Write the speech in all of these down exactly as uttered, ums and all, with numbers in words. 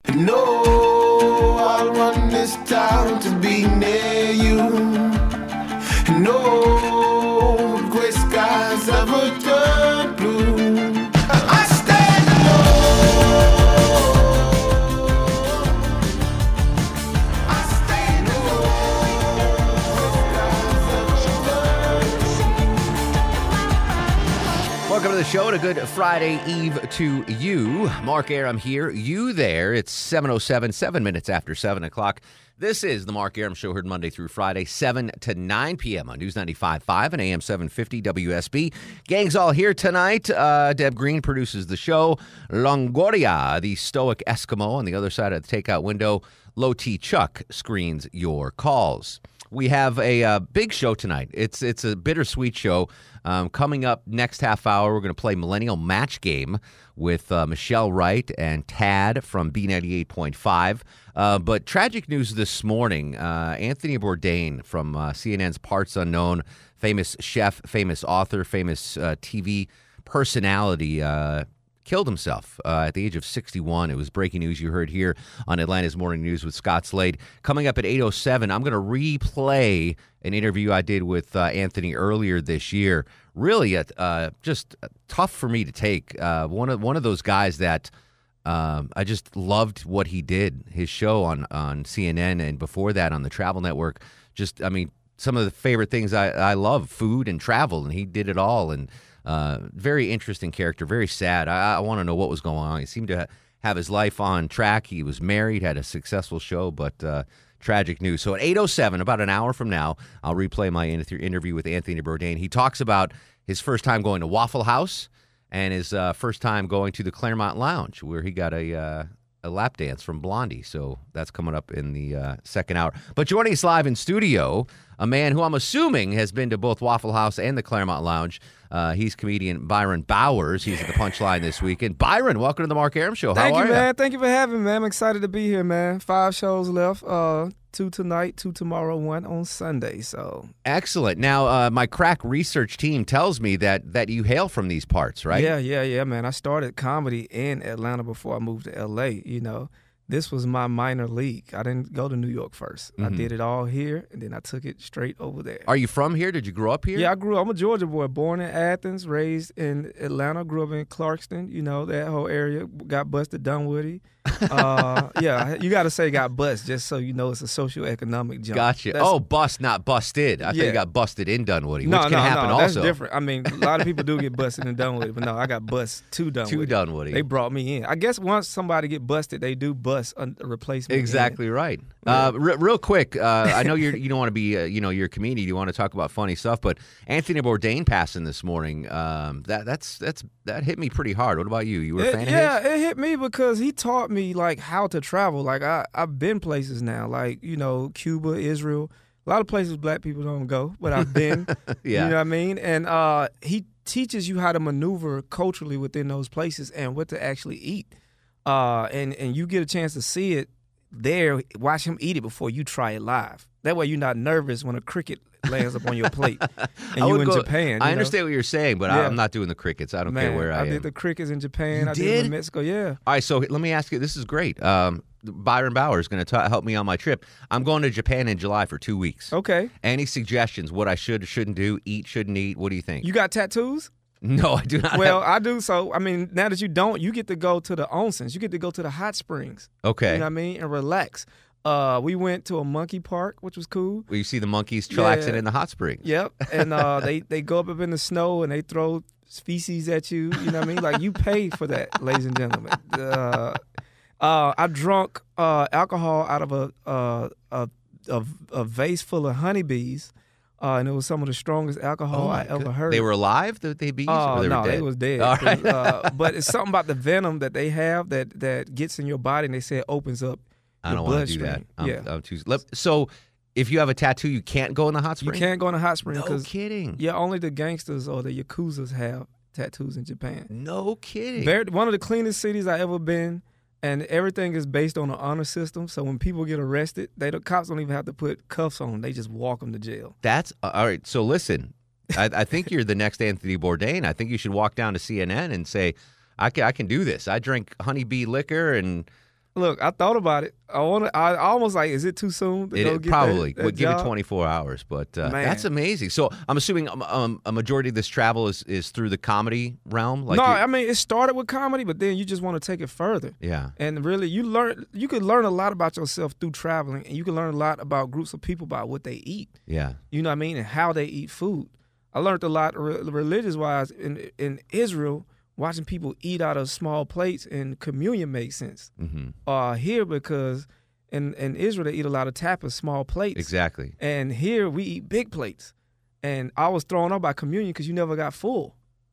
No, I'll run this town to be near you. No gray skies ever turn blue. I stand alone. I stand alone. Welcome to the show and a good Friday Eve to you. Mark Arum here, you there. It's seven oh seven, seven minutes after seven o'clock. This is the Mark Arum Show, heard Monday through Friday, seven to nine p.m. on News ninety-five point five and A M seven fifty W S B. Gang's all here tonight. Uh, Deb Green produces the show. Longoria, the stoic Eskimo on the other side of the takeout window. Low T Chuck screens your calls. We have a uh, big show tonight. It's it's a bittersweet show. Um, coming up next half hour, we're going to play Millennial Match Game with uh, Michelle Wright and Tad from B ninety-eight point five. Uh, but tragic news this morning. Uh, Anthony Bourdain from uh, C N N's Parts Unknown, famous chef, famous author, famous uh, T V personality, uh, killed himself uh, at the age of sixty-one. It was breaking news you heard here on Atlanta's Morning News with Scott Slade. Coming up at eight oh seven, I'm going to replay an interview I did with uh, Anthony earlier this year. Really uh, just tough for me to take. Uh, one of one of those guys that um, I just loved what he did. His show on, on C N N and before that on the Travel Network. Just, I mean, some of the favorite things I, I love, food and travel, and he did it all. And Uh, very interesting character, very sad. I, I want to know what was going on. He seemed to ha- have his life on track. He was married, had a successful show, but uh, tragic news. So at eight oh seven, about an hour from now, I'll replay my in- interview with Anthony Bourdain. He talks about his first time going to Waffle House and his uh, first time going to the Claremont Lounge, where he got a uh, a lap dance from Blondie. So that's coming up in the uh, second hour. But joining us live in studio, a man who I'm assuming has been to both Waffle House and the Claremont Lounge. Uh, he's comedian Byron Bowers. He's at the Punchline this weekend. Byron, welcome to the Mark Arum Show. How Thank are you, you? man. Thank you for having me, man. I'm excited to be here, man. Five shows left. Uh, two tonight, two tomorrow, one on Sunday. So Excellent. Now, uh, my crack research team tells me that that you hail from these parts, right? yeah, yeah, yeah, man. I started comedy in Atlanta before I moved to L A. You know, this was my minor league. I didn't go to New York first. Mhm. I did it all here, and then I took it straight over there. Are you from here? Did you grow up here? Yeah, I grew up. I'm a Georgia boy, born in Athens, raised in Atlanta, grew up in Clarkston, you know, that whole area. Got busted, Dunwoody. uh, yeah, you got to say got bust just so you know it's a socioeconomic jump. Gotcha. That's- Oh, bust, not busted. I think Yeah. you got busted in Dunwoody, No, which can no, happen no, also. that's different. I mean, a lot of people do get busted in Dunwoody, but no, I got bust to Dunwoody. To Dunwoody. They brought me in. I guess once somebody get busted, they do bust a a replacement. in. Exactly right. Uh, re- real quick, uh, I know you're, you don't want to be, uh, you know, you're a comedian. You want to talk about funny stuff, but Anthony Bourdain passing this morning. Um, that that's that's that hit me pretty hard. What about you? You were a It- fan of yeah, his? it hit me because he taught me like how to travel. Like I, I've been places now, like you know, Cuba, Israel, a lot of places black people don't go, but I've been. Yeah. You know what I mean? And uh, he teaches you how to maneuver culturally within those places and what to actually eat. Uh, and and you get a chance to see it there. Watch him eat it before you try it live. That way, you're not nervous when a cricket lands up on your plate and I you would in go- Japan. You I know? understand what you're saying, but I, Yeah. I'm not doing the crickets. I don't Man, care where I, I am. did the crickets in Japan. You I did, did? it in Mexico. Yeah. All right, so let me ask you. This is great. Um, Byron Bauer is going to help me on my trip. I'm going to Japan in July for two weeks. Okay. Any suggestions? What I should, shouldn't do? Eat, shouldn't eat? What do you think? You got tattoos? no, I do not. Well, have, I do. So, I mean, now that you don't, you get to go to the onsens. You get to go to the hot springs. okay. You know what I mean? And relax. Uh, we went to a monkey park, which was cool. Well, you see the monkeys chillaxing Yeah. in the hot springs. Yep. And uh, they, they go up, up in the snow and they throw feces at you. You know what I mean? Like, you pay for that, ladies and gentlemen. Uh, uh, I drunk uh, alcohol out of a, uh, a, a, a vase full of honeybees. Uh, and it was some of the strongest alcohol my I ever good- heard. They were alive, the, the bees? Oh or they no, were dead? they was dead. All 'Cause, right. uh, but it's something about the venom that they have that that gets in your body, and they say it opens up. I your don't want to do that. bloodstream. I'm, yeah, I'm too, let, so if you have a tattoo, you can't go in the hot you spring? can't go in a hot spring No because kidding. yeah, only the gangsters or the yakuzas have tattoos in Japan. No kidding. Very, one of the cleanest cities I ever been, and everything is based on an honor system. So when people get arrested, they the cops don't even have to put cuffs on them; they just walk them to jail. That's uh, all right. So listen, I, I think you're the next Anthony Bourdain. I think you should walk down to C N N and say, I can, I can do this. I drink honeybee liquor and Look, I thought about it. I want to. I almost like, is it too soon to It, go it get probably that, that would give it job? twenty-four hours, but uh, Man. that's amazing. So I'm assuming um, um, a majority of this travel is, is through the comedy realm. Like no, you- I mean it started with comedy, but then you just want to take it further. yeah, And really, you learn. You can learn a lot about yourself through traveling, and you can learn a lot about groups of people about what they eat. yeah, You know what I mean, and how they eat food. I learned a lot re- religious wise in in Israel. Watching people eat out of small plates and communion makes sense. hmm Uh, here because in in Israel they eat a lot of tapas, small plates. exactly. And here we eat big plates. And I was thrown off by communion because you never got full.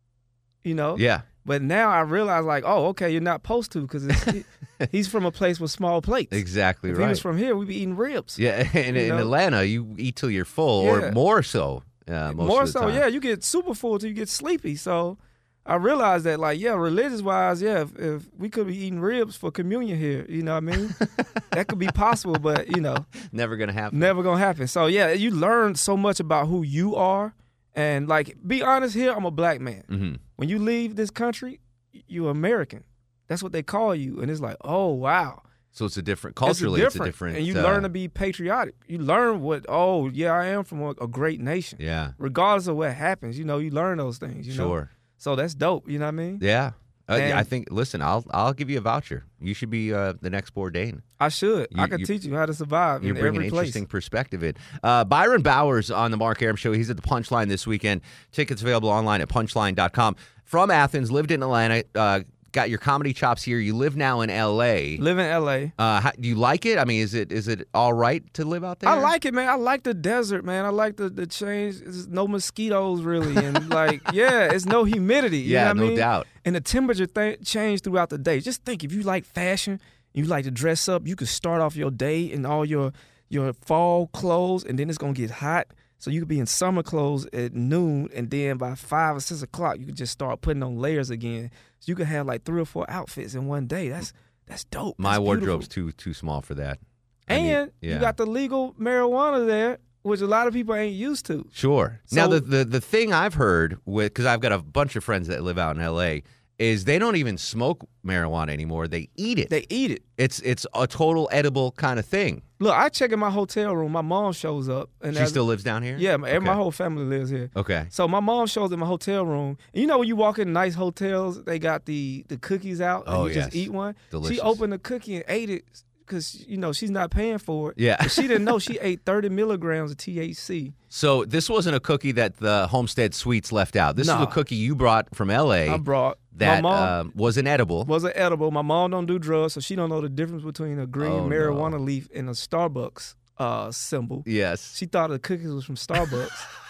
You know? Yeah, But now I realize, like, oh, okay, you're not supposed to because he, he's from a place with small plates. exactly If right. he was from here, we'd be eating ribs. yeah, and you in know? Atlanta, you eat till you're full, Yeah. or more so. Uh, most More of the so, time. yeah, you get super full till you get sleepy. So I realized that, like, yeah, religious wise, yeah, if, if we could be eating ribs for communion here, you know what I mean? That could be possible, but, you know, Never gonna happen. never gonna happen. So yeah, you learn so much about who you are, and like, be honest. Here, I'm a black man. hmm When you leave this country, you're American. That's what they call you, and it's like, oh wow, So it's a different It's a culturally. It's a different, and you uh, learn to be patriotic. You learn what, oh yeah, I am from a, a great nation. Yeah, Regardless of what happens, you know, you learn those things. You know, sure. so that's dope. You know what I mean? Yeah. Uh, And- I think. Listen, I'll I'll give you a voucher. You should be uh, the next Bourdain. I should. You- I could you- teach you how to survive You're in bringing every an place. interesting perspective in. Uh, Byron Bowers on the Mark Arum Show. He's at the Punchline this weekend. Tickets available online at punchline dot com. From Athens, lived in Atlanta, uh, got your comedy chops here. You live now in L A. Live in L A. Uh, how, do you like it? I mean, is it is it all right to live out there? I like it, man. I like the desert, man. I like the, the change. There's no mosquitoes, really. And, like, yeah, it's no humidity. You Yeah, know what no I mean? doubt. And the temperature th- change throughout the day. Just think, if you like fashion, you like to dress up, you could start off your day in all your your fall clothes, and then it's going to get hot. So you could be in summer clothes at noon, and then by five or six o'clock, you could just start putting on layers again. So you could have like three or four outfits in one day. That's that's dope. My That's wardrobe's beautiful. too too small for that. I need- And yeah. you got the legal marijuana there, which a lot of people ain't used to. Sure. now So- the, the the thing I've heard with because I've got a bunch of friends that live out in L A is they don't even smoke marijuana anymore. They eat it. They eat it. It's it's a total edible kind of thing. Look, I check in my hotel room. My mom shows up, and She as- still lives down here? yeah, my, Okay. my whole family lives here. Okay. So my mom shows in my hotel room. And you know when you walk in nice hotels, they got the the cookies out, and Oh, you just yes. eat one. Delicious. She opened the cookie and ate it because you know she's not paying for it. Yeah. But she didn't know she ate thirty milligrams of T H C. So this wasn't a cookie that the Homestead Sweets left out. This No. is a cookie you brought from L A I brought that my mom. um, was an edible. was an edible. My mom don't do drugs, so she don't know the difference between a green Oh, marijuana no. leaf and a Starbucks uh, symbol. Yes. She thought the cookies was from Starbucks.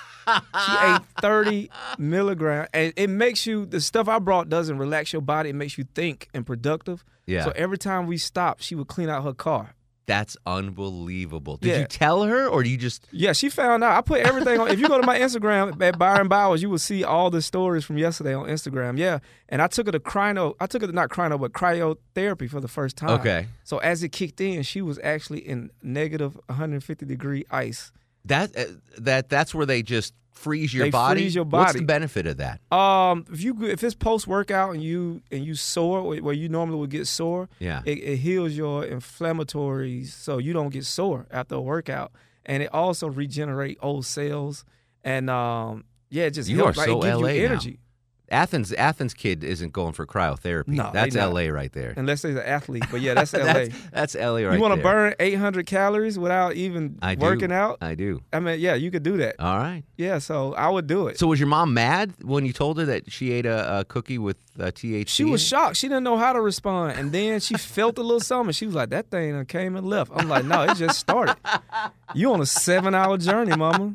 She ate thirty milligrams, and it makes you. The stuff I brought doesn't relax your body. It makes you think and productive. Yeah. So every time we stopped, she would clean out her car. That's unbelievable. Did Yeah. you tell her or you just Yeah, she found out. I put everything on. If you go to my Instagram at Byron Bowers, you will see all the stories from yesterday on Instagram. Yeah, and I took her to cryo. I took her to not cryo, but cryotherapy for the first time. Okay. So as it kicked in, she was actually in negative one hundred fifty degree ice. that uh, that that's where they just freeze your They body? freeze your What's body. the benefit of that? Um, if you if it's post workout and you and you sore where you normally would get sore, Yeah. it, it heals your inflammatories so you don't get sore after a workout, and it also regenerate old cells, and um, yeah, it just You helps. are like, so it gives L A you now. energy. Athens Athens kid isn't going for cryotherapy. No, that's they not. L A right there. Unless they're an athlete, but yeah, that's L A. that's, that's L A right you want there. to burn eight hundred calories without even I do. working out? I do. I mean, yeah, you could do that. All right. Yeah, so I would do it. So was your mom mad when you told her that she ate a, a cookie with uh, T H C? She was in it? shocked. She didn't know how to respond. And then she felt a little something. She was like, that thing done came and left. I'm like, no, it just started. You on a seven-hour journey, mama.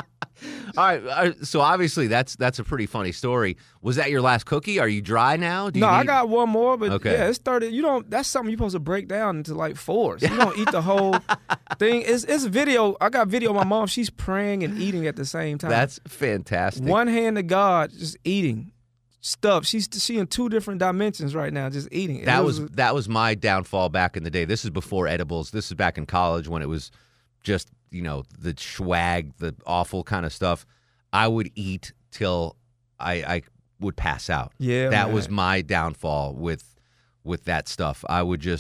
All right. uh, So obviously that's that's a pretty funny story. Was that your last cookie? Are you dry now? Do you No, I need- got one more, but Okay. yeah, it's thirty. You don't. That's something you're supposed to break down into like fours. You don't eat the whole thing. It's it's video. I got video of my mom. She's praying and eating at the same time. That's fantastic. one hand to God, just eating stuff. She's she in two different dimensions right now, just eating. That It was that was my downfall back in the day. This is before edibles. This is back in college when it was just, you know, the swag, the awful kind of stuff. I would eat till I, I would pass out. Yeah, that man. was my downfall with with that stuff. I would just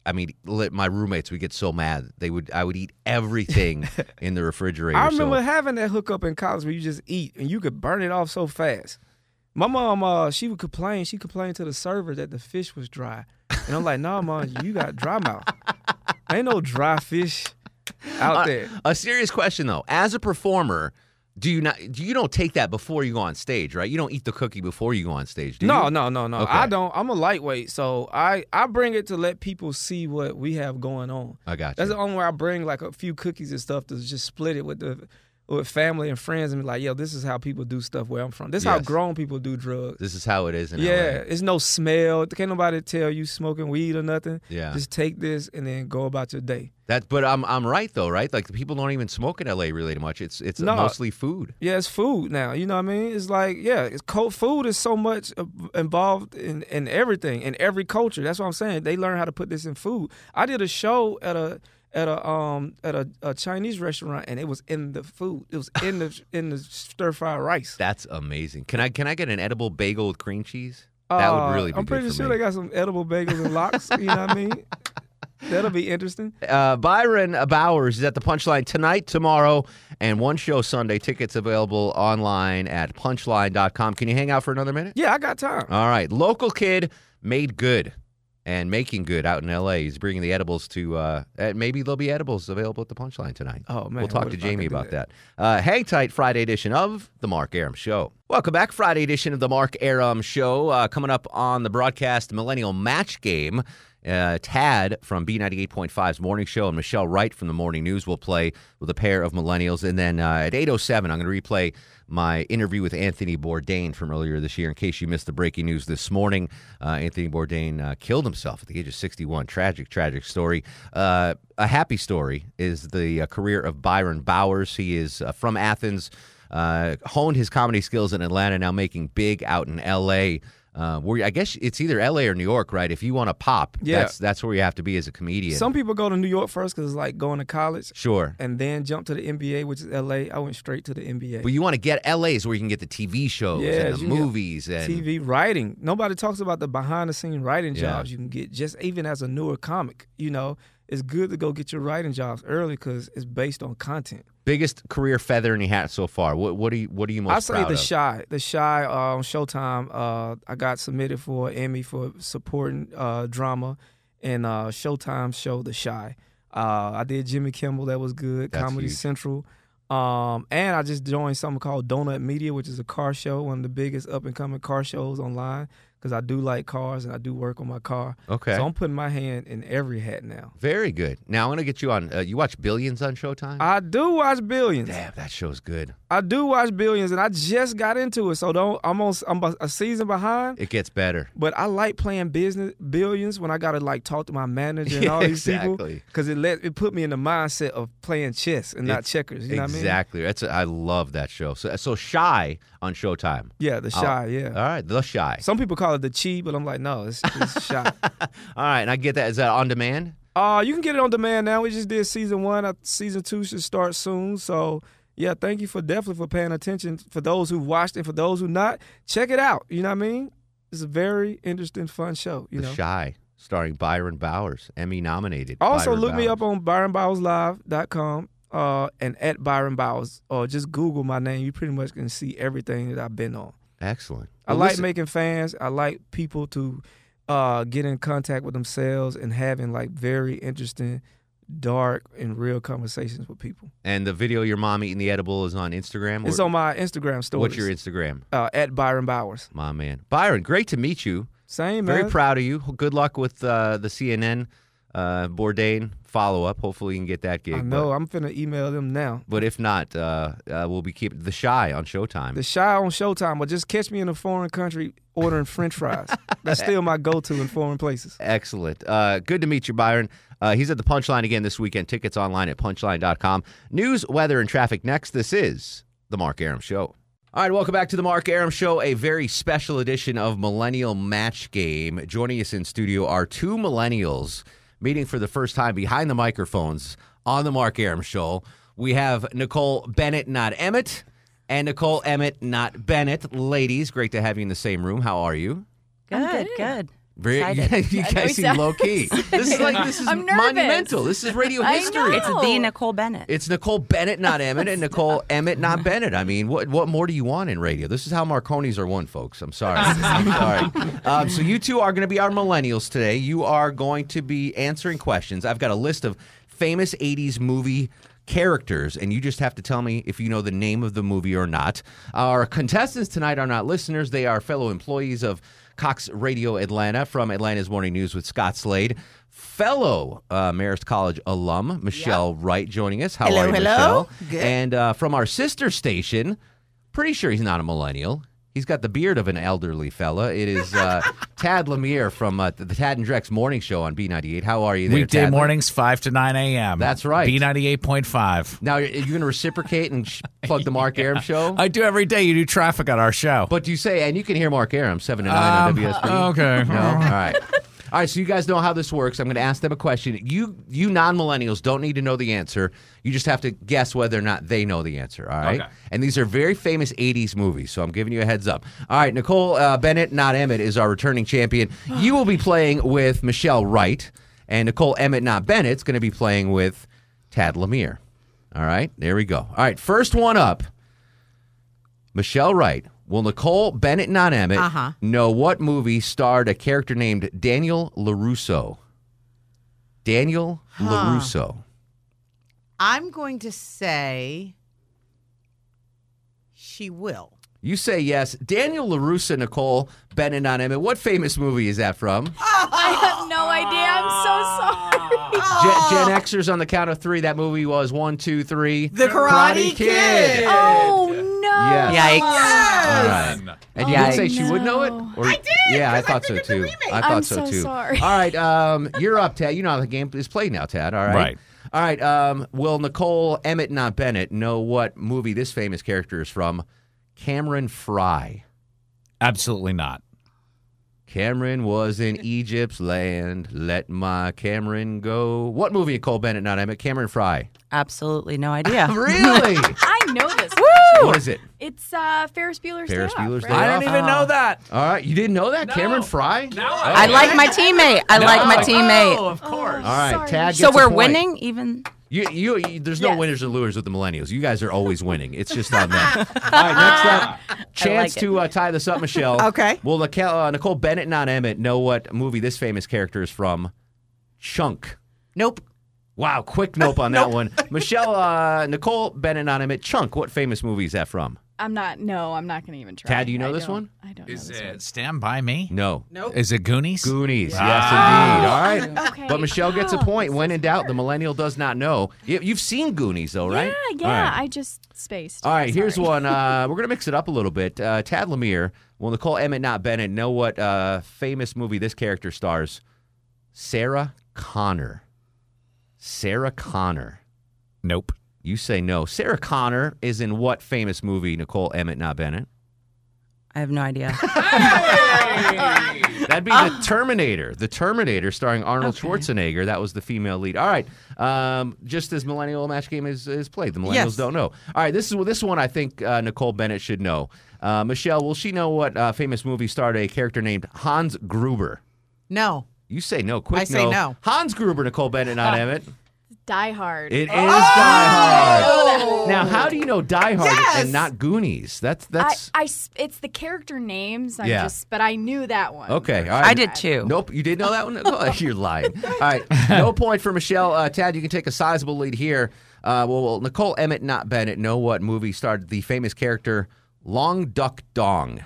I mean, li- my roommates would get so mad. They would, I would eat everything in the refrigerator. I remember so. having that hookup in college where you just eat and you could burn it off so fast. My mom, uh, she would complain. She complained to the server that the fish was dry. And I'm like, nah, mom, you got dry mouth. Ain't no dry fish out Uh, there. a serious question though, as a performer, do you not? Do you don't take that before you go on stage, right? You don't eat the cookie before you go on stage, do No, you? no, no, no. Okay. I don't. I'm a lightweight, so I, I bring it to let people see what we have going on. I got you. That's the only way I bring like a few cookies and stuff to just split it with the with family and friends and be like, yo, this is how people do stuff where I'm from. This is how Yes. grown people do drugs. This is how it is in Yeah, L A. it's no smell. Can't nobody tell you smoking weed or nothing. Yeah. Just take this and then go about your day. That, but I'm I'm right though, right? Like the people don't even smoke in L A really much. It's it's No. mostly food. Yeah, it's food now. You know what I mean? It's like, yeah, it's cold food is so much uh, involved in, in everything, in every culture. That's what I'm saying. They learn how to put this in food. I did a show at a at a um at a, a Chinese restaurant and it was in the food. It was in the in the stir fried rice. That's amazing. Can I can I get an edible bagel with cream cheese? That would really be Uh, I'm good pretty for sure me. they got some edible bagels and lox. You know what I mean? That'll be interesting. Uh, Byron Bowers is at the Punchline tonight, tomorrow, and one show Sunday. Tickets available online at punchline dot com. Can you hang out for another minute? Yeah, I got time. All right. Local kid made good and making good out in L A. He's bringing the edibles to, uh, uh, maybe there'll be edibles available at the Punchline tonight. Oh, man. We'll talk what to if I Jamie could do about that. Uh, hang tight, Friday edition of The Mark Arum Show. Welcome back, Friday edition of The Mark Arum Show. Uh, coming up on the broadcast, Millennial Match Game. Uh, Tad from B ninety-eight point five's Morning Show and Michelle Wright from the Morning News will play with a pair of millennials. And then uh, at eight oh seven, I'm going to replay my interview with Anthony Bourdain from earlier this year. In case you missed the breaking news this morning, uh, Anthony Bourdain uh, killed himself at the age of sixty-one. Tragic, tragic story. Uh, a happy story is the uh, career of Byron Bowers. He is uh, from Athens, uh, honed his comedy skills in Atlanta, now making big out in L A. Uh, where I guess it's either L A or New York, right? If you want to pop, Yeah. that's that's where you have to be as a comedian. Some people go to New York first because it's like going to college Sure. and then jump to the N B A, which is L A. I went straight to the N B A. But you want to get L A is where you can get the T V shows Yeah, and the you can get movies and T V writing. Nobody talks about the behind the scene writing Yeah. jobs you can get just even as a newer comic. You know, it's good to go get your writing jobs early because it's based on content. biggest career feather in your hat so far. What what are you what are you most I say proud The of? Shy. The Shy uh, on Showtime. Uh, I got submitted for an Emmy for supporting uh, drama in uh, Showtime show The Shy. Uh, I did Jimmy Kimmel. That was good. That's Comedy huge. Central. Um, and I just joined something called Donut Media, which is a car show, one of the biggest up and coming car shows online. Because I do like cars and I do work on my car. Okay. So I'm putting my hand in every hat now. Very good. Now I'm gonna get you on. Uh, you watch Billions on Showtime? I do watch Billions. Damn, that show's good. I do watch Billions, and I just got into it. So don't. I'm on. I'm a season behind. It gets better. But I like playing business Billions when I gotta like talk to my manager and all these people Exactly. because it let it put me in the mindset of playing chess and not It's- checkers. You know what I mean? Exactly. That's a, I love that show. So so Shy on Showtime. Yeah, the Shy. Yeah. All right, The Shy. Some people call it the Chi, but I'm like, no, it's, it's Shy. All right, and I get that. Is that on demand? Uh, you can get it on demand now. We just did season one. Uh, Season two should start soon. So yeah, thank you for definitely for paying attention. For those who watched and for those who not, check it out. You know what I mean? It's a very interesting, fun show. You The know. Shy, starring Byron Bowers, Emmy nominated. Also, Byron look me Bowers. up on byron bowers live dot com uh, and at Byron Bowers, or just Google my name. You pretty much can see everything that I've been on. Excellent. I Well, like listen- making fans. I like people to uh, get in contact with themselves and having like very interesting, dark, and real conversations with people. And the video of your mom eating the edible is on Instagram? It's Or- on my Instagram stories. What's your Instagram? uh, at Byron Bowers. My man. Byron, great to meet you. Same, man. Very proud of you. Good luck with uh, the C N N uh, Bourdain follow-up. Hopefully you can get that gig. I know. I'm finna email them now. But, but if not, uh, uh, we'll be keeping The Shy on Showtime. The Shy on Showtime, but just catch me in a foreign country ordering French fries. That's still my go-to in foreign places. Excellent. Uh, good to meet you, Byron. Uh, he's at the Punchline again this weekend. Tickets online at punchline dot com. News, weather, and traffic next. This is The Mark Arum Show. All right, welcome back to The Mark Arum Show, a very special edition of Millennial Match Game. Joining us in studio are two millennials meeting for the first time behind the microphones on The Mark Arum Show. We have Nicole Bennett, not Emmett, and Nicole Emmett, not Bennett. Ladies, great to have you in the same room. How are you? Good, good. Very, Excited. you guys seem low key. This is like this is I'm nervous. monumental. This is radio I history. know. It's the Nicole Bennett. It's Nicole Bennett, not Emmett, and Nicole Emmett, not Bennett. I mean, what what more do you want in radio? This is how Marconis are won, folks. I'm sorry. I'm sorry. Um, so you two are going to be our millennials today. You are going to be answering questions. I've got a list of famous eighties movie characters, and you just have to tell me if you know the name of the movie or not. Our contestants tonight are not listeners. They are fellow employees of Cox Radio Atlanta from Atlanta's Morning News with Scott Slade. Fellow uh, Marist College alum, Michelle yep. Wright, joining us. How hello, are you, hello. Michelle? Good. And uh, from our sister station, pretty sure he's not a millennial. He's got the beard of an elderly fella. It is uh, Tad Lemire from uh, the Tad and Drex Morning Show on B ninety-eight. How are you there, Weekday Tad? mornings, five to nine a.m. That's right. B ninety-eight point five. Now, are you going to reciprocate and sh- plug the Mark Aram Show? I do every day. You do traffic on our show. But you say, and you can hear Mark Aram, seven to nine on Um, W S B. okay. No? All right. All right, so you guys know how this works. I'm going to ask them a question. You you non-millennials don't need to know the answer. You just have to guess whether or not they know the answer, all right? Okay. And these are very famous eighties movies, so I'm giving you a heads up. All right, Nicole uh, Bennett, not Emmett, is our returning champion. You will be playing with Michelle Wright, and Nicole Emmett, not Bennett, is going to be playing with Tad Lemire. All right, there we go. All right, first one up, Michelle Wright. Will Nicole Bennett, not Emmett, Uh-huh. know what movie starred a character named Daniel LaRusso? Daniel Huh. LaRusso. I'm going to say she will. You say yes. Daniel LaRusso, Nicole Bennett, not Emmett. What famous movie is that from? I have no idea. I'm so sorry. Gen, Gen Xers on the count of three. That movie was one, two, three. The Karate Kid. Oh no! Yes. Yikes. All right. And you Yikes. did say she would know it? Or, I did, Yeah, I 'cause I thought so figured the too. remake. I thought I'm so so too. sorry. All right, um, you're up, Tad. You know how the game is played now, Tad. All right. Right. All right. Um, will Nicole Emmett, not Bennett, know what movie this famous character is from? Cameron Fry. Absolutely not. Cameron was in Egypt's land. Let my Cameron go. What movie, Nicole Bennett, not Emmett? Cameron Fry. Absolutely no idea. Really? I know this. What is it? It's uh, Ferris Bueller's Ferris Day Off, Bueller's right? Day I Off? don't even know that. All right. You didn't know that? Cameron Fry? No, I like my teammate. I like my teammate. Oh, of course. All right. Sorry. Tad So gets a we're point. winning, even. You, you, you, there's no Yes. winners or losers with the millennials. You guys are always winning. It's just on them. All right, next up, chance it. to uh, tie this up, Michelle. Okay. Will Nicole, uh, Nicole Bennett, not Emmett, know what movie this famous character is from? Chunk. Nope. Wow, quick nope on that one. Michelle, uh, Nicole Bennett, not Emmett, Chunk. What famous movie is that from? I'm not. No, I'm not going to even try. Tad, do you know I this don't- one? I don't Is know this it Stand By Me? No. Nope. Is it Goonies? Goonies. Ah. Yes, indeed. All right. Okay. But Michelle gets a Oh, point. When in doubt, the millennial does not know. You, you've seen Goonies, though, one. right? Yeah, yeah. All right. I just spaced. All right, here's Sorry. one. Uh, we're going to mix it up a little bit. Uh, Tad Lemire, will Nicole Emmett, not Bennett, know what uh, famous movie this character stars? Sarah Connor. Sarah Connor. Nope. You say no. Sarah Connor is in what famous movie, Nicole Emmett, not Bennett? I have no idea. That'd be The Terminator. The Terminator, starring Arnold Okay. Schwarzenegger. That was the female lead. All right. Um, just as Millennial Match Game is, is played. The Millennials Yes. don't know. All right. This is this one I think uh, Nicole Bennett should know. Uh, Michelle, will she know what uh, famous movie starred a character named Hans Gruber? No. You say no. Quick I say no. Hans Gruber, Nicole Bennett, not Emmett. Die Hard. It is Die Hard. Oh! Now, how do you know Die Hard Yes! and not Goonies? That's I, that's I, s- it's the character names. I'm Yeah. just, but I knew that one. okay. All right. I did too. Nope, you did know that one? Oh, you're lying. All right, no point for Michelle. Uh, Tad, you can take a sizable lead here. Uh, well, well, Nicole Emmett, not Bennett, know what movie starred the famous character Long Duck Dong?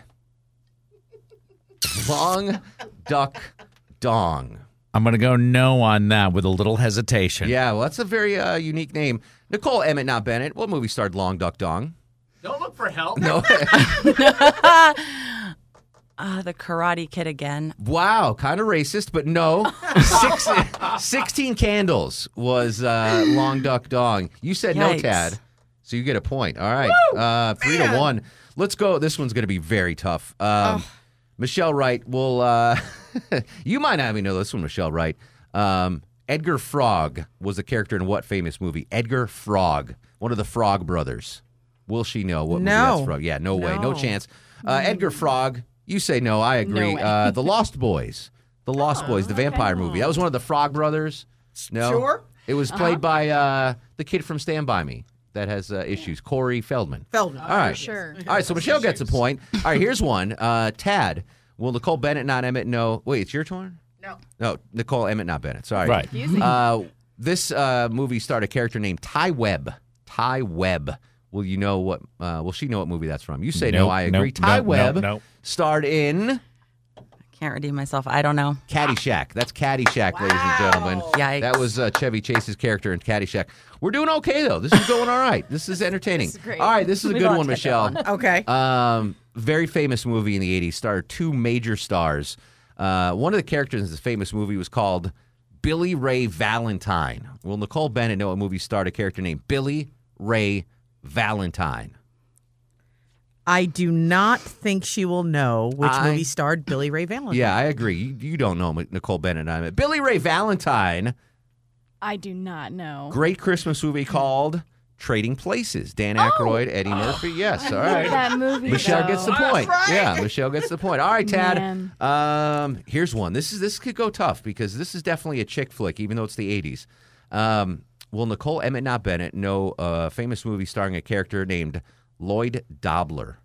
Long Duck Dong. I'm going to go no on that with a little hesitation. Yeah, well, that's a very uh, unique name. Nicole Emmett, not Bennett. What movie starred Long Duck Dong? Don't look for help. No. Uh, the Karate Kid again. Wow, kind of racist, but no. Six, sixteen Candles was uh, Long Duck Dong. You said no, Yikes. Tad, so you get a point. All right, uh, three to one. Let's go. This one's going to be very tough. Um, Michelle Wright will. Uh, you might not even know this one, Michelle Wright. Um, Edgar Frog was a character in what famous movie? Edgar Frog, one of the Frog brothers. Will she know what movie No. that's from? Yeah, no way, no No. chance. Uh, Edgar Frog. You say no. I agree. No way. uh, the Lost Boys. The Lost Boys, the vampire movie. That was one of the Frog Brothers. No, Sure. It was played by uh, the kid from Stand By Me that has uh, issues, Corey Feldman. Feldman. All right, sure. All right, so Michelle gets a point. All right, here's one. Uh, Tad, will Nicole Bennett, not Emmett, know? Wait, it's your turn? No. No, Nicole Emmett, not Bennett. Sorry. Right. Uh, this uh, movie starred a character named Ty Webb. Ty Webb. Will you know what? Uh, will she know what movie that's from? You say no. Nope, I agree. nope, Ty nope, Webb nope, nope. starred in Can't redeem myself. I don't know. Caddyshack. That's Caddyshack, ladies and gentlemen. Yikes. That was uh, Chevy Chase's character in Caddyshack. We're doing okay though. This is going all right. This is entertaining. This is great. All right, this is a We good want one, to get that Michelle. Okay. Um, very famous movie in the eighties. Starred two major stars. Uh, one of the characters in this famous movie was called Billy Ray Valentine. Will Nicole Bennett know what movie starred a character named Billy Ray Valentine? I do not think she will know which I- movie starred Billy Ray Valentine. Yeah, I agree. You, you don't know Nicole Bennett. I mean, Billy Ray Valentine. I do not know. Great Christmas movie called Trading Places. Dan Aykroyd, Eddie Murphy. Yes, all right. That movie. Michelle though. gets the point. Yeah, Michelle gets the point. All right, Tad. Man. Um, here's one. This is this could go tough because this is definitely a chick flick, even though it's the eighties. Um, will Nicole Emmett, not Bennett, know a famous movie starring a character named Lloyd Dobler?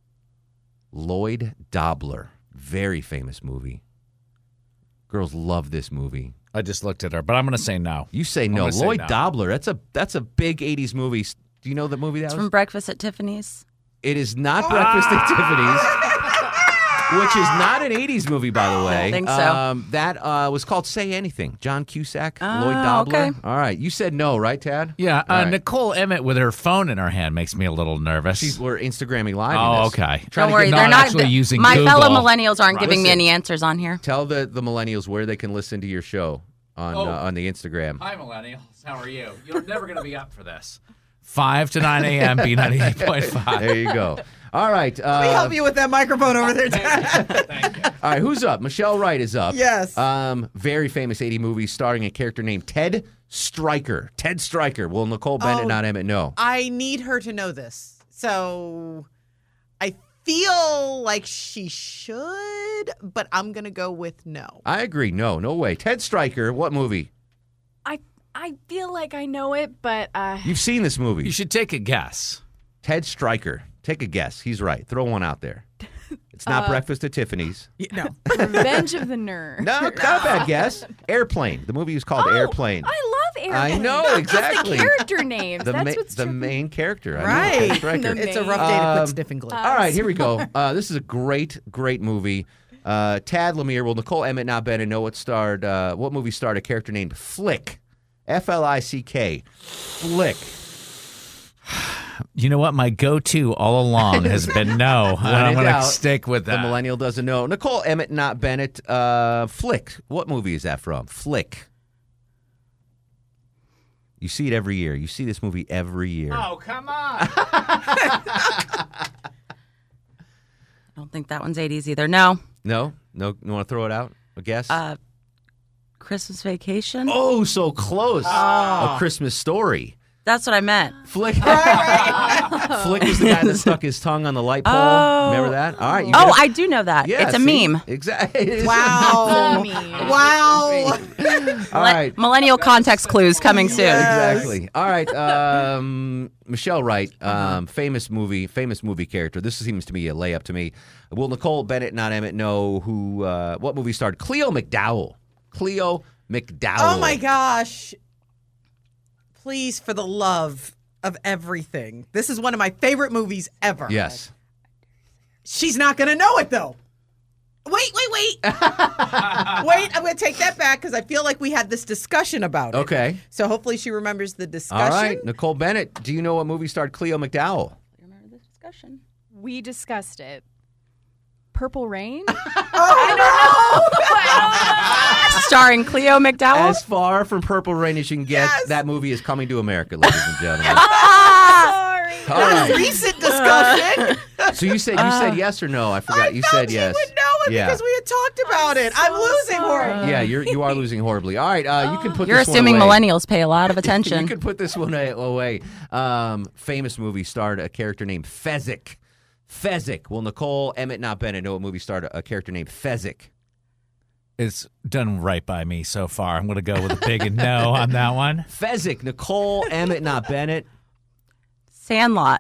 Lloyd Dobler. Very famous movie. Girls love this movie. I just looked at her, but I'm going to say no. You say I'm no. gonna say Lloyd no. Dobler. That's a that's a big eighties movie. Do you know the movie that It's was? from Breakfast at Tiffany's. It is not Breakfast at Tiffany's, which is not an eighties movie, by the way. I think so. Um, that uh, was called Say Anything. John Cusack, Oh, Lloyd Dobler. okay. All right. You said no, right, Tad? Yeah, uh, All right. Nicole Emmett with her phone in her hand makes me a little nervous. She's, we're Instagramming live. in oh, this. okay. Trying Don't to worry, get- not they're not. actually using my Google. fellow millennials aren't Right. giving me Listen. any answers on here. Tell the, the millennials where they can listen to your show on Oh. uh, on the Instagram. Hi, millennials. How are you? You're never going to be up for this. five to nine a.m. B ninety-eight point five. There you go. All right. Uh, Let me help you with that microphone over there. Thank you. All right, who's up? Michelle Wright is up. Yes. Um, very famous eighties movie starring a character named Ted Stryker. Ted Stryker. Will Nicole Bennett, Oh. not Emmett, know? I need her to know this. So I feel like she should, but I'm going to go with no. I agree. No, no way. Ted Stryker, what movie? I I feel like I know it, but uh, You've seen this movie. You should take a guess. Ted Stryker. Take a guess. He's right. Throw one out there. It's not Uh, Breakfast at Tiffany's. Y- No. Revenge of the Nerve. No, not a bad guess. Airplane. The movie is called Oh, Airplane. I love Airplane. I know, That's exactly. the character names. The, That's ma- what's the trippy. main character. I know, Right. Ted Stryker. The It's a rough day to Um, quit sniffing glue. All right, here we go. Uh, this is a great, great movie. Uh, Tad Lemire, will Nicole Emmett, not Bennett, know what starred? Uh, what movie starred a character named Flick? F L I C K. Flick. You know what? My go-to all along has been no. and I'm in going to doubt, stick with The that. millennial doesn't know. Nicole Emmett, not Bennett. Uh, Flick. What movie is that from? Flick. You see it every year. You see this movie every year. Oh, come on. I don't think that one's eighties either. No. No? No? You want to throw it out? A guess? Uh, Christmas Vacation. oh, so close. A Christmas Story. That's what I meant. Flick. Flick was the guy that stuck his tongue on the light pole. Oh. Remember that? All right. You Oh, get it. I do know that. Yeah, it's a see? meme. Exactly. Wow. It's a meme. Wow. All right. Millennial context clues coming soon. Exactly. All right. Um, Michelle Wright, um, famous movie, famous movie character. This seems to be a layup to me. Will Nicole Bennett, not Emmett, know who? Uh, what movie starred Cleo McDowell? Cleo McDowell. Oh my gosh. Please, for the love of everything. This is one of my favorite movies ever. Yes. She's not going to know it, though. Wait, wait, wait. Wait, I'm going to take that back because I feel like we had this discussion about it. Okay. So hopefully she remembers the discussion. All right. Nicole Bennett, do you know what movie starred Cleo McDowell? Remember this discussion? We discussed it. Purple Rain? Starring Cleo McDowell. As far from Purple Rain as you can get, Yes. that movie is coming to America, ladies and gentlemen. Sorry. All right. Recent discussion. So you said you said yes or no? I forgot. I you thought said she yes. would know it Yeah. because we had talked about it. I'm so losing sorry. horribly. Yeah, you're you are losing horribly. All right, uh, you can put You're this assuming one away. millennials pay a lot of attention. You can put this one a- away. Um, famous movie starred a character named Fezzik. Fezzik. Will Nicole Emmett, not Bennett, know what movie starred a character named Fezzik? It's done right by me so far. I'm going to go with a big no on that one. Fezzik, Nicole Emmett, not Bennett, Sandlot.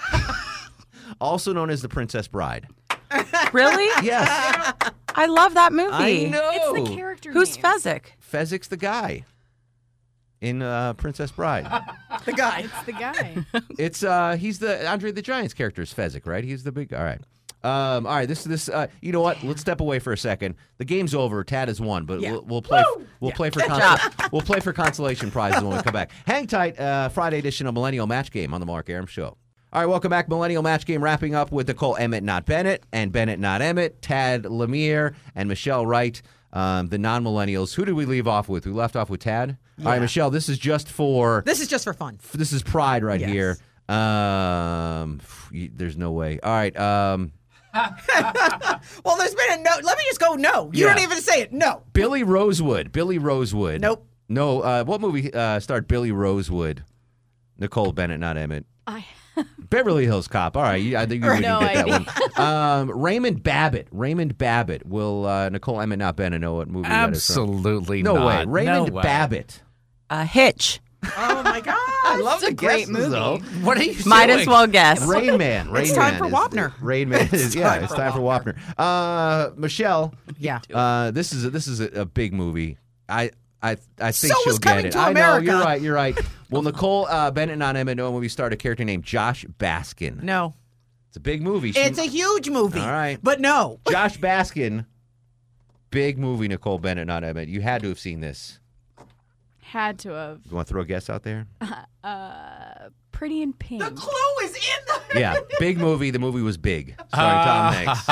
also known as The Princess Bride. Really? Yes. I love that movie. I know. It's the character Who's name. Fezzik? Fezzik's the guy in uh, Princess Bride. The guy. It's the guy. It's uh, he's the Andre the Giant's character is Fezzik, right? He's the big. All right. Um, all right, this this uh, you know what? Let's step away for a second. The game's over. Tad has won, but Yeah. we'll, we'll play. Woo! We'll Yeah. play for consol- we'll play for consolation prizes when we come back. Hang tight. Uh, Friday edition of Millennial Match Game on the Mark Arum Show. All right, welcome back. Millennial Match Game wrapping up with Nicole Emmett, not Bennett, and Bennett, not Emmett, Tad Lemire, and Michelle Wright, um, the non-millennials. Who did we leave off with? We left off with Tad. All right, Yeah. Michelle. This is just for This is just for fun. this is pride right Yes. here. Um, there's no way. All right. Um. Well, there's been a no. Let me just go no. You Yeah. don't even say it. No. Billy Rosewood. Billy Rosewood. Nope. No. Uh, what movie uh, starred Billy Rosewood? Nicole Bennett, not Emmett. I Beverly Hills Cop. All right. You, I think you No can get idea. that one. Um, Raymond Babbitt. Raymond Babbitt. Will uh, Nicole Emmett, not Bennett, know what movie that is from? Absolutely No not. way. Raymond no way. Babbitt. Uh, Hitch. Oh my God. I love the great guesses, movie. though. What are you Might doing? as well guess. Rain Man. Rain It's time Man for is- Wapner. Rain Man is It's yeah. time It's for time for Wapner. Uh, Michelle. Yeah. Uh, this is a, this is a, a big movie. I I I think So she'll was get Coming it. to I know America. you're right. You're right. Well, Nicole uh, Bennett, not Emmett, know a movie starred a character named Josh Baskin. No. It's a big movie. She- It's a huge movie. All right. But no. Josh Baskin. Big movie. Nicole Bennett, not Emmett. You had to have seen this. had to have. You want to throw a guess out there? Uh, Pretty in Pink. The clue is in the. Yeah, big movie. The movie was big. Starring Tom Hanks.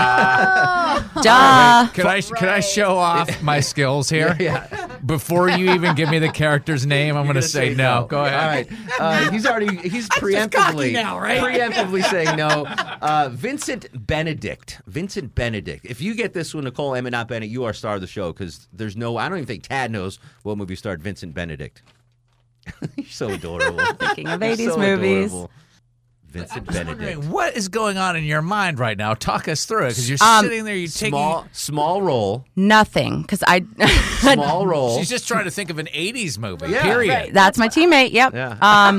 Oh, Duh. Can I can I show off my skills here? Yeah. Before you even give me the character's name, I'm going to say, no. Go ahead. All right. Uh, he's already he's I'm just cocky preemptively now, right? preemptively saying no. Uh, Vincent Benedict. Vincent Benedict. If you get this one, Nicole Emmett, not Bennett, you are star of the show because there's no. I don't even think Tad knows what movie starred Vincent Benedict. You're so adorable. Thinking of You're eighties so movies. adorable. Vincent I'm Benedict. wondering, what is going on in your mind right now? Talk us through it because you're Um, sitting there, you're taking. Small small role. Nothing, because I. Small role. She's just trying to think of an eighties movie. Yeah. Period. Right. That's my teammate. Yep. Yeah. Um.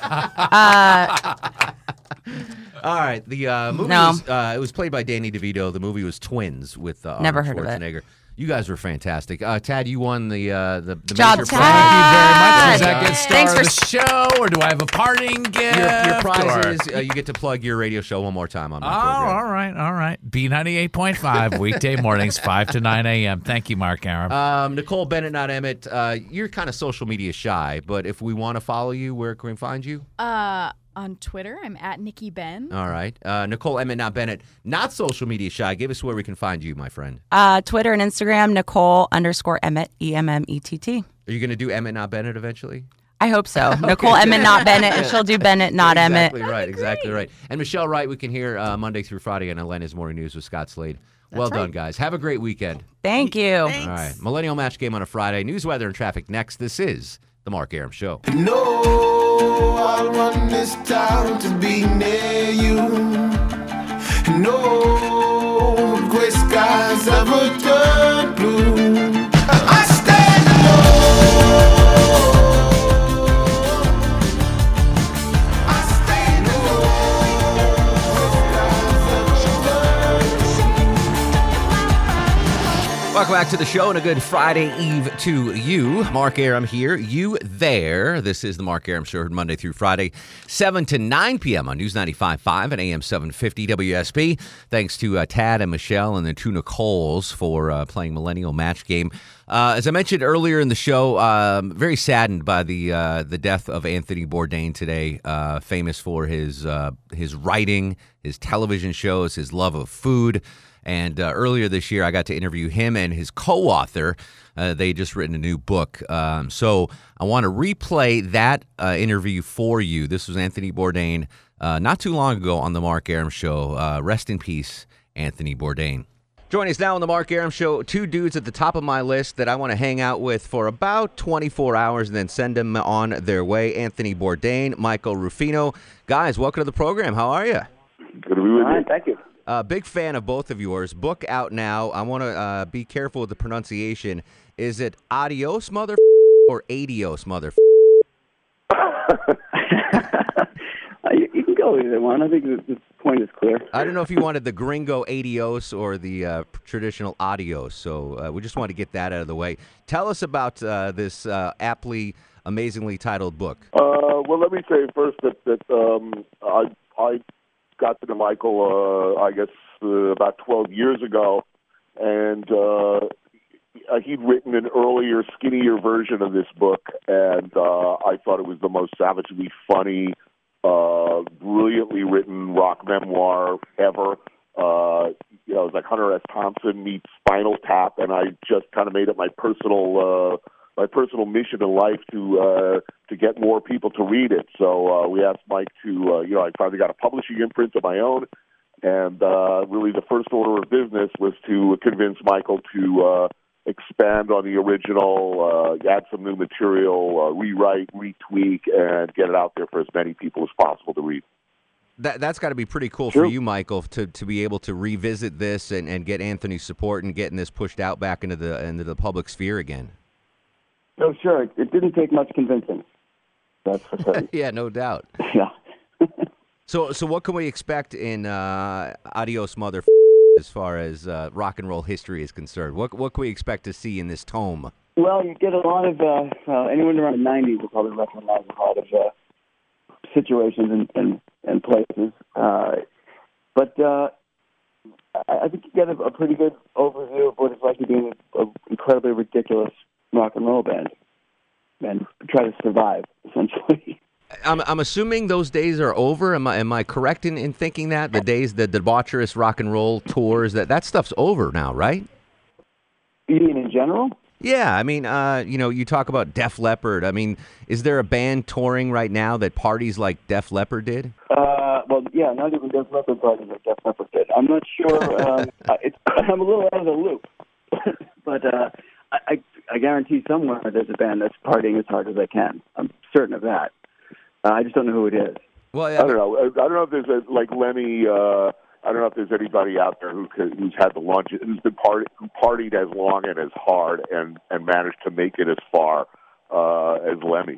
All right. The uh, movie No. was, uh, it was played by Danny DeVito. The movie was Twins with uh, Never Arnold heard of it. Schwarzenegger. You guys were fantastic. Uh, Tad, you won the uh, the, the Job, major Tad. prize. Thank you very much. Does that get star Thanks of for the show, or do I have a parting gift? Your, your prize or- is uh, you get to plug your radio show one more time on my Oh, program. all right, all right. B ninety-eight point five, weekday mornings, five to nine a.m. Thank you, Mark Arum. Um, Nicole Bennett, not Emmett. Uh, you're kind of social media shy, but if we want to follow you, where can we find you? uh, on Twitter, I'm at Nikki Ben. All right. Uh, Nicole Emmett, not Bennett. Not social media shy. Give us where we can find you, my friend. Uh, Twitter and Instagram, Nicole underscore Emmett, E M M E T T. Are you going to do Emmett, not Bennett eventually? I hope so. Nicole Emmett, not Bennett, and she'll do Bennett, not Emmett. Exactly right. Exactly right. And Michelle Wright, we can hear uh, Monday through Friday on Atlanta's Morning News with Scott Slade. well right. done, guys. Have a great weekend. Thank you. All right. Millennial Match Game on a Friday. News, weather, and traffic next. This is The Mark Arum Show. No, I want this town to be near you. No, gray skies ever turn blue. I stand alone. I stand alone. Welcome back to the show and a good Friday Eve to you. Mark Arum here, you there. This is the Mark Arum Show, heard Monday through Friday, seven to nine p.m. on News ninety-five point five and A M seven fifty W S B. Thanks to uh, Tad and Michelle and the two Nicoles for uh, playing Millennial Match Game. Uh, as I mentioned earlier in the show, um, very saddened by the uh, the death of Anthony Bourdain today, uh, famous for his uh, his writing, his television shows, his love of food. And uh, earlier this year, I got to interview him and his co-author. Uh, they just written a new book. Um, so I want to replay that uh, interview for you. This was Anthony Bourdain uh, not too long ago on the Mark Arum Show. Uh, rest in peace, Anthony Bourdain. Joining us now on the Mark Arum Show, two dudes at the top of my list that I want to hang out with for about twenty-four hours and then send them on their way. Anthony Bourdain, Michael Rufino. Guys, welcome to the program. How are you? Good to be with All right, you. thank you. Uh, big fan of both of yours. Book out now. I want to uh, be careful with the pronunciation. Is it adios, mother or adios, mother? you, you can go either one. I think the, the point is clear. I don't know if you wanted the gringo adios or the uh, traditional adios, so uh, we just want to get that out of the way. Tell us about uh, this uh, aptly, amazingly titled book. Uh, well, let me say first that, that um, I, I got to know Michael, uh, I guess, uh, about twelve years ago, and uh, he'd written an earlier, skinnier version of this book, and uh, I thought it was the most savagely funny, uh, brilliantly written rock memoir ever. Uh, you know, it was like Hunter S. Thompson meets Spinal Tap, and I just kind of made it my personal uh, my personal mission in life to uh, to get more people to read it. So uh, we asked Mike to, uh, you know, I finally got a publishing imprint of my own, and uh, really the first order of business was to convince Michael to uh, expand on the original, uh, add some new material, uh, rewrite, retweak, and get it out there for as many people as possible to read. That, that's got to be pretty cool Sure. for you, Michael, to, to be able to revisit this and, and get Anthony's support and getting this pushed out back into the into the public sphere again. Oh, sure. It didn't take much convincing. That's for certain. Yeah, no doubt. Yeah. So, so what can we expect in uh, Adios, Mother, as far as uh, rock and roll history is concerned? What what can we expect to see in this tome? Well, you get a lot of, uh, uh, anyone around the nineties will probably recognize a lot of uh, situations and, and, and places. Uh, but uh, I I think you get a, a pretty good overview of what it's like to be in an incredibly ridiculous rock and roll band and try to survive, essentially. I'm I'm assuming those days are over. Am I am I correct in, in thinking that the days the debaucherous rock and roll tours that that stuff's over now, right? You mean in general? Yeah, I mean, uh, you know, you talk about Def Leppard. I mean, is there a band touring right now that parties like Def Leppard did? Uh, well, yeah, not even Def Leppard parties like Def Leppard did. I'm not sure. Um, it's, I'm a little out of the loop, but uh, I, I, I guarantee somewhere there's a band that's partying as hard as they can. I'm certain of that. Uh, I just don't know who it is. Well, I don't know. I don't know if there's a, like Lemmy. Uh, I don't know if there's anybody out there who could, who's had the lunch, who's been part, who partied as long and as hard and, and managed to make it as far uh, as Lemmy.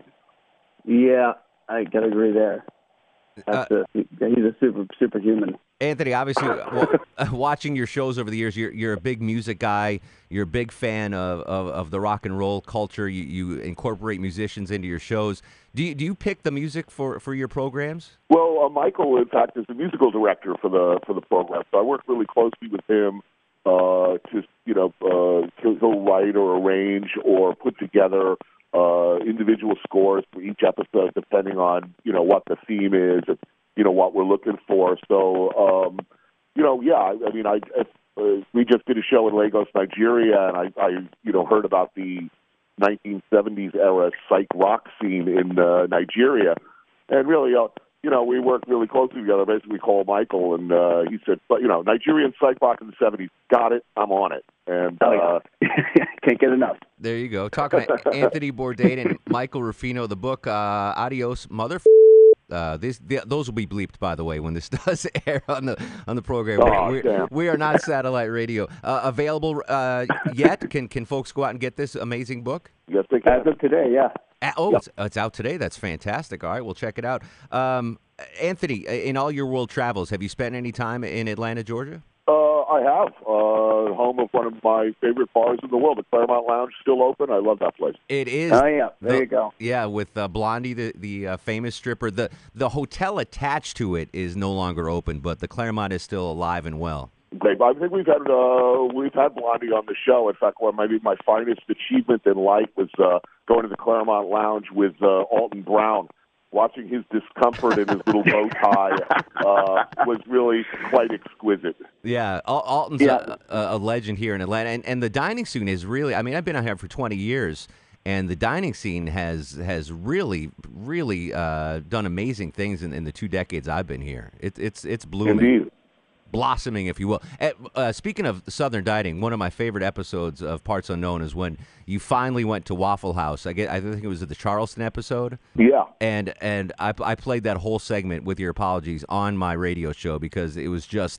Yeah, I gotta agree there. That's Uh, a, he's a super superhuman. Anthony, obviously, well, watching your shows over the years, you're you're a big music guy. You're a big fan of, of, of the rock and roll culture. You, you incorporate musicians into your shows. Do you, do you pick the music for, for your programs? Well, uh, Michael, in fact, is the musical director for the for the program, so I work really closely with him uh, to you know uh, to, he'll write or arrange or put together uh, individual scores for each episode, depending on you know what the theme is, and, you know what we're looking for. So um, you know, yeah, I, I mean, I. If, Uh, we just did a show in Lagos, Nigeria, and I, I, you know, heard about the nineteen seventies era psych rock scene in uh, Nigeria, and really, uh, you know, we worked really closely together. Basically, we called Michael, and uh, he said, "But you know, Nigerian psych rock in the seventies, got it, I'm on it." And uh, can't get enough. There you go. Talking to Anthony Bourdain and Michael Rufino, the book uh, Adios, Mother. Uh, this, the, those will be bleeped, by the way, when this does air on the on the program. Oh, we're, damn. we are not satellite radio. Uh, available uh, yet? Can can folks go out and get this amazing book? yes, they can. As of today, yeah. Uh, oh, it's, it's out today. That's fantastic. All right, we'll check it out. Um, Anthony, in all your world travels, have you spent any time in Atlanta, Georgia? Uh, I have. Uh, home of one of my favorite bars in the world, the Claremont Lounge, still open. I love that place. It is. Oh, yeah. There the- you go. Yeah, with uh, Blondie, the the uh, famous stripper. The the hotel attached to it is no longer open, but the Claremont is still alive and well. Great. I think we've had uh, we've had Blondie on the show. In fact, one maybe my finest achievement in life was uh, going to the Claremont Lounge with uh, Alton Brown. Watching his discomfort in his little bow tie uh, was really quite exquisite. Yeah, Al- Alton's Yeah. A, a legend here in Atlanta, and, and the dining scene is really. I mean, I've been out here for twenty years, and the dining scene has has really, really uh, done amazing things in, in the two decades I've been here. It, it's it's blooming. Indeed. Blossoming, if you will. Uh, uh, speaking of Southern dining, one of my favorite episodes of Parts Unknown is when you finally went to Waffle House. I get, I think it was the Charleston episode, Yeah. and and I, I played that whole segment with your apologies on my radio show because it was just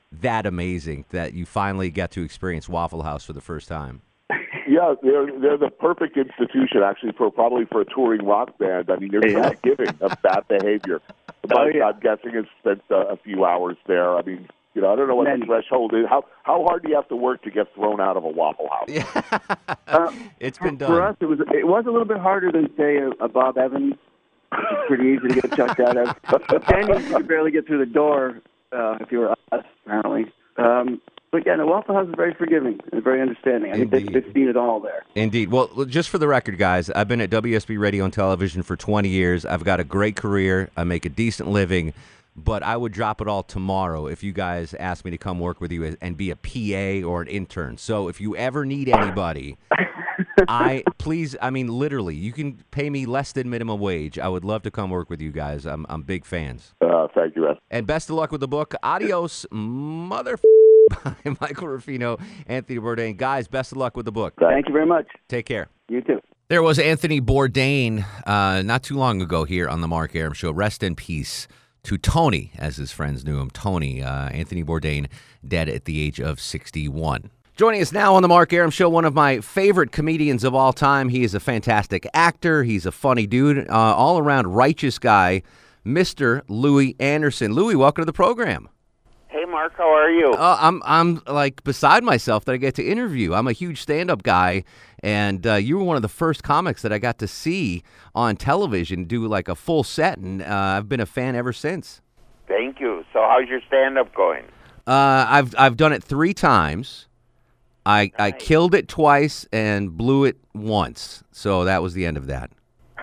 that amazing that you finally got to experience Waffle House for the first time. Yeah, they're they're the perfect institution actually for probably for a touring rock band. I mean, they're Yeah. forgiving of bad behavior. But Oh, yeah. I'm guessing it's spent uh, a few hours there. I mean, you know, I don't know what Many. the threshold is. How how hard do you have to work to get thrown out of a Waffle House? Yeah, Uh, it's been For done. us, it was it was a little bit harder than say a, a Bob Evans, which is pretty easy to get chucked out of. But then you could barely get through the door uh, if you were us, apparently. Um, but yeah, no, Waffle House is very forgiving and very understanding. I think they, Indeed. they've seen it all there. Indeed. Well, just for the record, guys, I've been at W S B Radio and Television for twenty years. I've got a great career. I make a decent living. But I would drop it all tomorrow if you guys asked me to come work with you and be a P A or an intern. So if you ever need anybody, I please, I mean, literally, you can pay me less than minimum wage. I would love to come work with you guys. I'm, I'm big fans. Uh, thank you, Ed. And best of luck with the book. Adios, mother by Michael Ruffino, Anthony Bourdain. Guys, best of luck with the book. Thank you very much. Take care. You too. There was Anthony Bourdain uh, not too long ago here on the Mark Arum Show. Rest in peace to Tony, as his friends knew him. Tony, uh, Anthony Bourdain, dead at the age of sixty-one. Joining us now on the Mark Arum Show, one of my favorite comedians of all time. He is a fantastic actor. He's a funny dude, uh, all-around righteous guy, Mister Louis Anderson. Louis, welcome to the program. Hey, Mark, how are you? Uh, I'm I'm like beside myself that I get to interview. I'm a huge stand-up guy, and uh, you were one of the first comics that I got to see on television do like a full set, and uh, I've been a fan ever since. Thank you. So how's your stand-up going? Uh, I've I've done it three times. I I Nice. killed it twice and blew it once, so that was the end of that.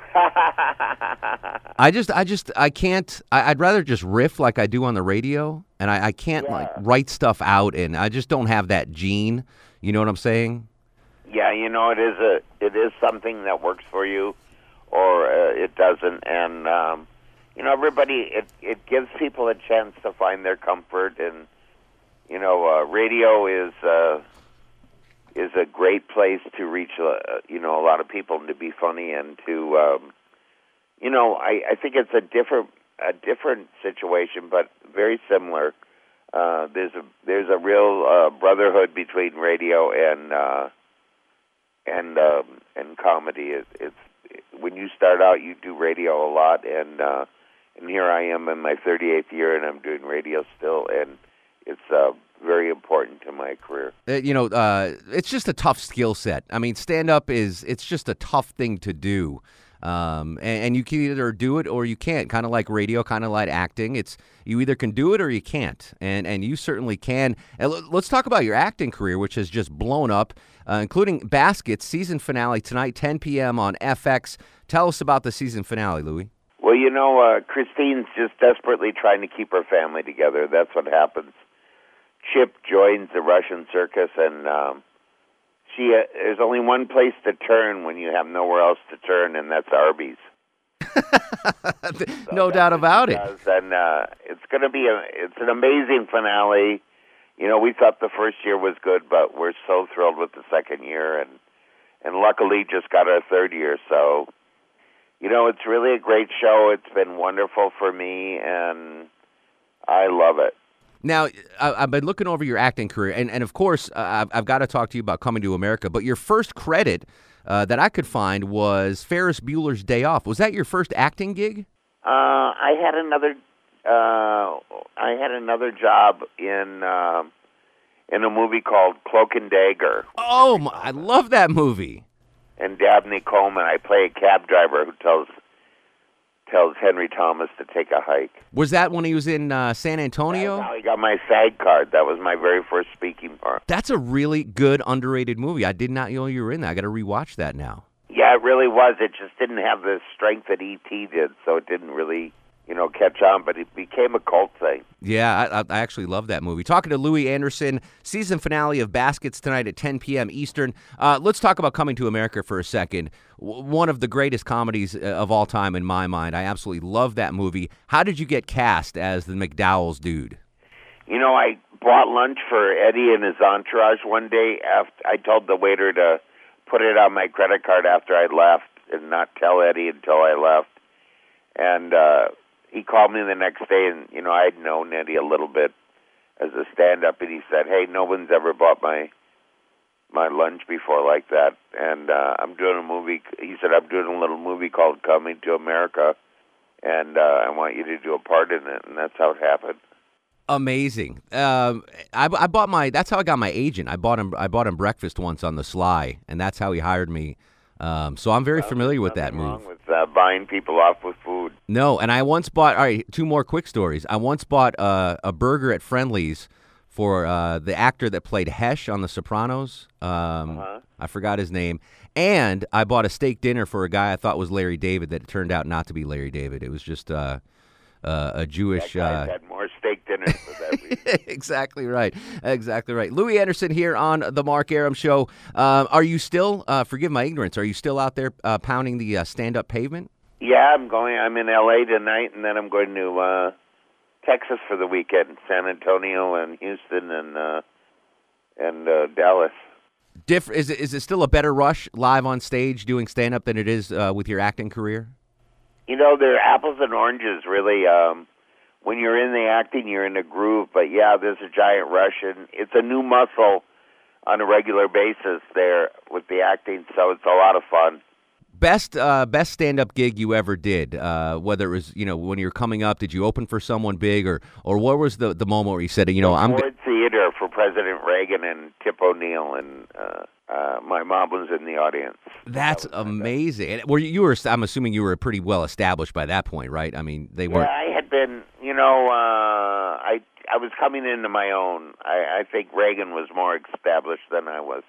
I just, I just, I can't. I, I'd rather just riff like I do on the radio, and I, I can't like Yeah. write stuff out, and I just don't have that gene. You know what I'm saying? Yeah, you know, it is a it is something that works for you, or uh, it doesn't, and um, you know, everybody it it gives people a chance to find their comfort, and you know, uh, radio is uh, is a great place to reach uh, you know a lot of people and to be funny and to um, you know, I, I think it's a different a different situation, but very similar. Uh, there's a there's a real uh, brotherhood between radio and uh, and um, and comedy. It, it's when you start out, you do radio a lot, and uh, and here I am in my thirty-eighth year, and I'm doing radio still, and it's uh, very important to my career. Uh, you know, uh, it's just a tough skill set. I mean, stand up is it's just a tough thing to do. Um, and, and you can either do it or you can't. Kind of like radio, kind of like acting. It's you either can do it or you can't, and and you certainly can. And l- let's talk about your acting career, which has just blown up, uh, including Baskets season finale tonight, ten p.m. on F X. Tell us about the season finale, Louis. Well, you know, uh, Christine's just desperately trying to keep her family together. That's what happens. Chip joins the Russian circus, and um, she uh, there's only one place to turn when you have nowhere else to turn, and that's Arby's. No doubt about it. Does, and uh, it's going to be a it's an amazing finale. You know, we thought the first year was good, but we're so thrilled with the second year, and and luckily just got our third year. So, you know, it's really a great show. It's been wonderful for me, and I love it. Now, I- I've been looking over your acting career, and, and of course, uh, I've, I've got to talk to you about Coming to America, but your first credit uh, that I could find was Ferris Bueller's Day Off. Was that your first acting gig? Uh, I had another uh, I had another job in uh, in a movie called Cloak and Dagger, Oh, my, I love that movie. and Dabney Coleman. I play a cab driver who tells tells Henry Thomas to take a hike. Was that when he was in uh, San That's Antonio? how I got my SAG card. That was my very first speaking part. That's a really good, underrated movie. I did not know you were in that. I got to rewatch that now. Yeah, it really was. It just didn't have the strength that E T did, so it didn't really, you know, catch on, but it became a cult thing. Yeah, I, I actually love that movie. Talking to Louis Anderson, season finale of Baskets tonight at ten p.m. Eastern. Uh, let's talk about Coming to America for a second. W- one of the greatest comedies uh, of all time in my mind. I absolutely love that movie. How did you get cast as the McDowell's dude? You know, I bought lunch for Eddie and his entourage one day. After I told the waiter to put it on my credit card after I left and not tell Eddie until I left. And uh, he called me the next day, and, you know, I had known Eddie a little bit as a stand-up, and he said, "Hey, no one's ever bought my my lunch before like that, and uh, I'm doing a movie." He said, "I'm doing a little movie called Coming to America, and uh, I want you to do a part in it," and that's how it happened. Amazing. Um, I, I bought my. That's how I got my agent. I bought him. I bought him breakfast once on the sly, and that's how he hired me. Um, so I'm very Well, familiar with nothing that move. wrong with uh, buying people off with food. No, and I once bought. All right, two more quick stories. I once bought uh, a burger at Friendly's for uh, the actor that played Hesh on The Sopranos. Um, Uh-huh. I forgot his name. And I bought a steak dinner for a guy I thought was Larry David that turned out not to be Larry David. It was just uh, uh, a Jewish. That guy's Uh, had more steak dinners for that reason. exactly right. Exactly right. Louis Anderson here on the Mark Arum Show. Uh, are you still, uh, forgive my ignorance, are you still out there uh, pounding the uh, stand-up pavement? Yeah, I'm going. I'm in L A tonight, and then I'm going to uh, Texas for the weekend, San Antonio and Houston and uh, and uh, Dallas. Diff- is, it, is it still a better rush live on stage doing stand-up than it is uh, with your acting career? You know, they're apples and oranges, really. Um, when you're in the acting, you're in a groove. But, yeah, there's a giant rush, and it's a new muscle on a regular basis there with the acting, so it's a lot of fun. Best uh, best stand-up gig you ever did, uh, whether it was, you know, when you were coming up, did you open for someone big, or, or what was the, the moment where you said, you know, I'm... Ford Theater for President Reagan and Tip O'Neill, and uh, uh, my mom was in the audience. That's that amazing. And were you, you were, I'm assuming you were pretty well established by that point, right? I mean, they Yeah, weren't... I had been, you know, uh, I I was coming into my own. I, I think Reagan was more established than I was,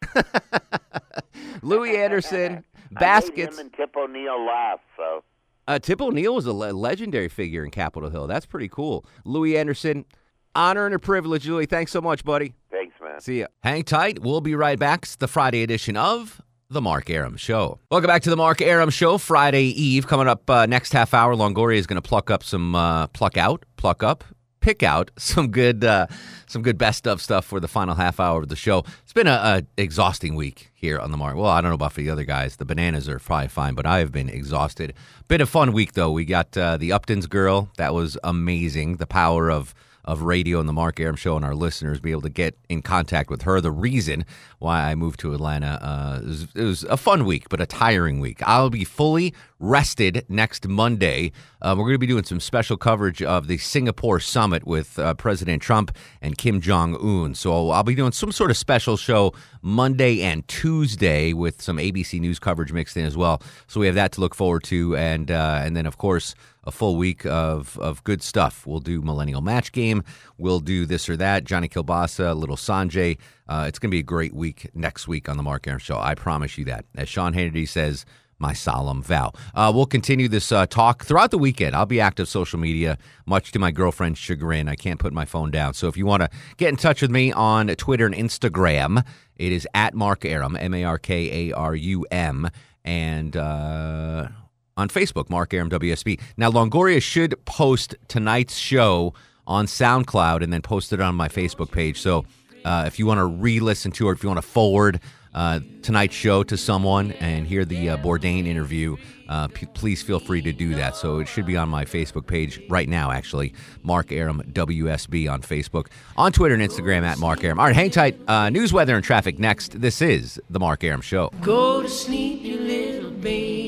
but... Louis Anderson, I baskets... made him and Tip O'Neill laugh, so... Uh, Tip O'Neill was a le- legendary figure in Capitol Hill. That's pretty cool. Louis Anderson, honor and a privilege, Louis. Thanks so much, buddy. Thanks, man. See ya. Hang tight. We'll be right back. It's the Friday edition of The Mark Arum Show. Welcome back to The Mark Arum Show. Friday Eve. Coming up uh, next half hour, Longoria is going to pluck up some, uh, pluck out, pluck up, pick out some good uh, some good best of stuff for the final half hour of the show. It's been a, a exhausting week here on the Mark. Well, I don't know about for the other guys. The bananas are probably fine, but I have been exhausted. Been a fun week, though. We got uh, the Uptons girl. That was amazing. The power of of radio and the Mark Arum Show and our listeners be able to get in contact with her. The reason why I moved to Atlanta, uh, it, was, it was a fun week, but a tiring week. I'll be fully rested next Monday. Uh, we're going to be doing some special coverage of the Singapore summit with uh, President Trump and Kim Jong-un. So I'll be doing some sort of special show Monday and Tuesday with some A B C News coverage mixed in as well. So we have that to look forward to. And uh, and then, of course, a full week of, of good stuff. We'll do Millennial Match Game. We'll do this or that. Johnny Kilbasa, Little Sanjay. Uh, it's going to be a great week next week on the Mark Arum Show. I promise you that. As Sean Hannity says, my solemn vow. Uh, we'll continue this uh, talk throughout the weekend. I'll be active social media, much to my girlfriend's chagrin. I can't put my phone down. So if you want to get in touch with me on Twitter and Instagram, it is at Mark Arum, M A R K A R U M. And... Uh, on Facebook, Mark Arum W S B. Now, Longoria should post tonight's show on SoundCloud and then post it on my Facebook page. So uh, if you want to re-listen to it, if you want to forward uh, tonight's show to someone and hear the uh, Bourdain interview, uh, p- please feel free to do that. So it should be on my Facebook page right now, actually. Mark Arum W S B on Facebook. On Twitter and Instagram at Mark Arum. All right, hang tight. Uh, news, weather, and traffic next. This is The Mark Arum Show. Go to sleep, you little baby.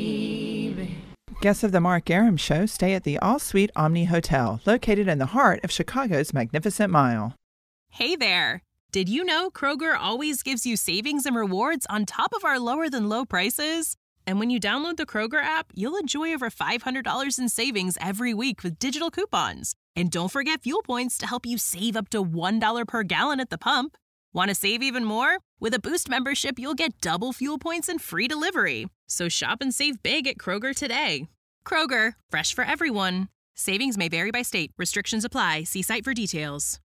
Guests of the Mark Arum Show stay at the All-Suite Omni Hotel, located in the heart of Chicago's Magnificent Mile. Hey there! Did you know Kroger always gives you savings and rewards on top of our lower-than-low prices? And when you download the Kroger app, you'll enjoy over five hundred dollars in savings every week with digital coupons. And don't forget fuel points to help you save up to one dollar per gallon at the pump. Want to save even more? With a Boost membership, you'll get double fuel points and free delivery. So shop and save big at Kroger today. Kroger, fresh for everyone. Savings may vary by state. Restrictions apply. See site for details.